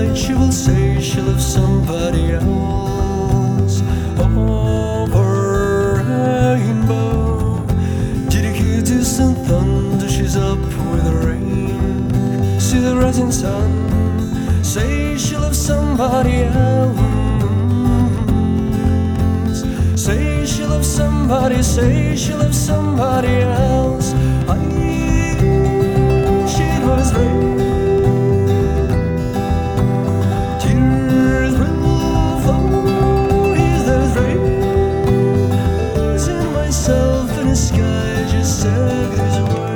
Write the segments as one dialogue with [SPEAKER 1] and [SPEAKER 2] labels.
[SPEAKER 1] tonight she will say she loves somebody else. Over a rainbow, did you hear distant thunder? She's up with the rain. See the rising sun, say she loves somebody else. Say she loves somebody, say she loves somebody else. She was rain. Tears will flow, is there's rain. Losing myself in the sky, just take this away.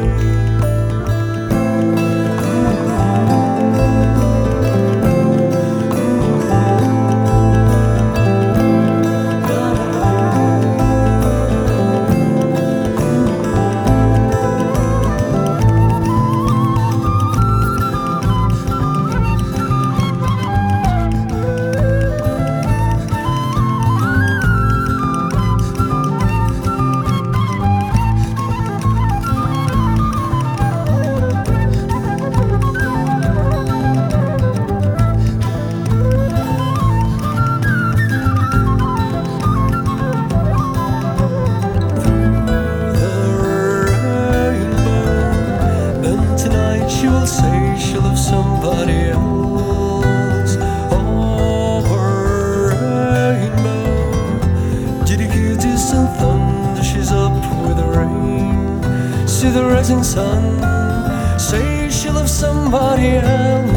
[SPEAKER 1] She will say she loves somebody else. Over a rainbow, did you hear distant thunder? She's up with the rain. See the rising sun, say she loves somebody else.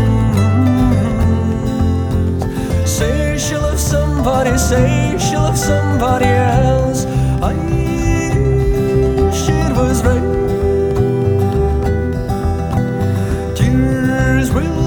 [SPEAKER 1] Say she loves somebody, say she loves somebody else. She was right. Tears will